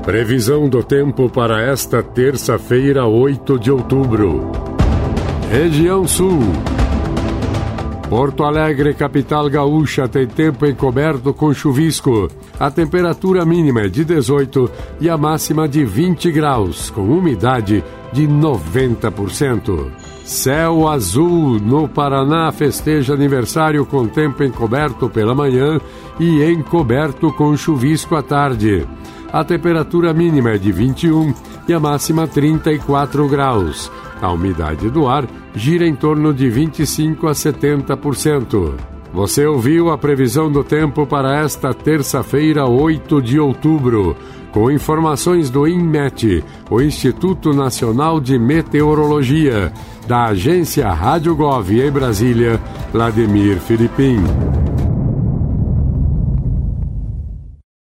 Previsão do tempo para esta terça-feira, 8 de outubro. Região Sul. Porto Alegre, capital gaúcha, tem tempo encoberto com chuvisco. A temperatura mínima é de 18 e a máxima de 20 graus, com umidade de 90%. Céu azul. No Paraná, festeja aniversário com tempo encoberto pela manhã e encoberto com chuvisco à tarde. A temperatura mínima é de 21 e a máxima 34 graus. A umidade do ar gira em torno de 25% a 70%. Você ouviu a previsão do tempo para esta terça-feira, 8 de outubro, com informações do INMET, o Instituto Nacional de Meteorologia, da agência Rádio Gov em Brasília, Vladimir Filipim.